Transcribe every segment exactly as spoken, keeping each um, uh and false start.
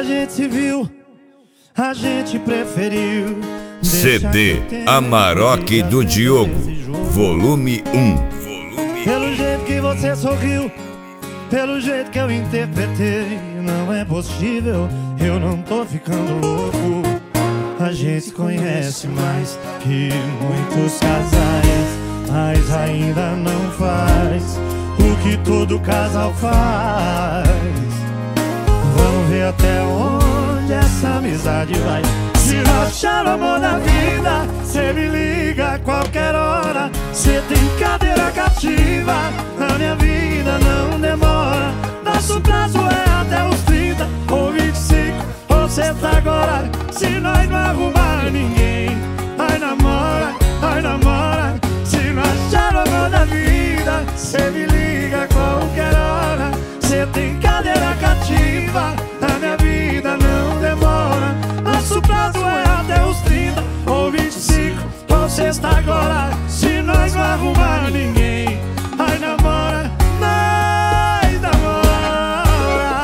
a gente se viu, a gente preferiu. C D Amarok do Diogo, volume um. Pelo jeito que você sorriu, pelo jeito que eu interpretei, não é possível, eu não tô ficando louco. A gente se conhece mais que muitos casais, mas ainda não faz o que todo casal faz. Vamos ver até onde essa amizade vai. Se não achar o amor da vida, cê me liga a qualquer hora. Cê tem cadeira cativa, a minha vida não demora. Nosso prazo é até os trinta ou vinte e cinco, ou senta agora. Se nós não arrumar ninguém, ai namora, ai namora. Se não achar o amor da vida, cê me liga a qualquer hora. Cê tem cadeira cativa, a minha vida não demora. Nosso prazo é até os trinta ou vinte e cinco, ou sexta agora. Se nós não arrumar ninguém, ai namora, nós namora.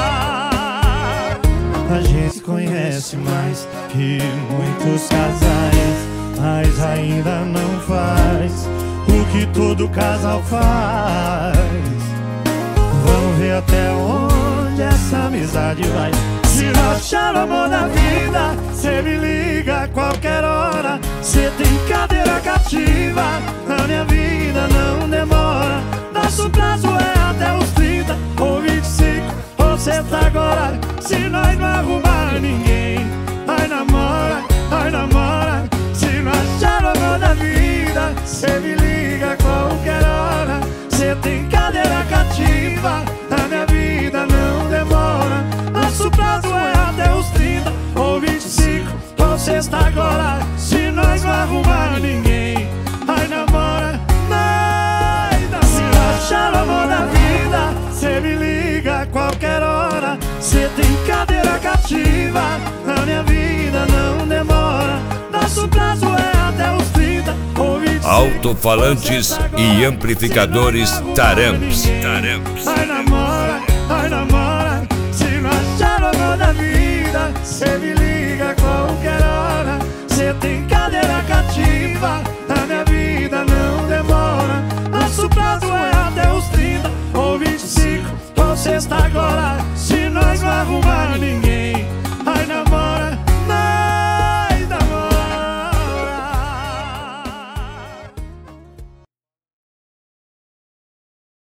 A gente conhece mais que muitos casais, mas ainda não faz o que todo casal faz. Vamos ver até onde essa amizade vai. Se não achar o amor da vida, cê me liga a qualquer hora. Cê tem cadeira cativa, a minha vida não demora. Nosso prazo é até os trinta ou vinte e cinco, ou senta agora. Se nós não arrumar ninguém, ai namora, ai namora. Se não achar o amor da vida, cê me liga a qualquer hora. Cê tem cadeira cativa, a minha vida não demora. Nosso prazo é até os trinta ou vinte e cinco, ou sexta agora. Se nós não arrumar ninguém, ai namora, nós namora. Se não achar o amor da vida, cê me liga a qualquer hora. Cê tem cadeira cativa, a minha vida não demora. Nosso prazo é até os trinta ou vinte e cinco. Alto-falantes e amplificadores Taramps. Taramps. Ai namora, ai namora. Se não achar o amor da vida, cê me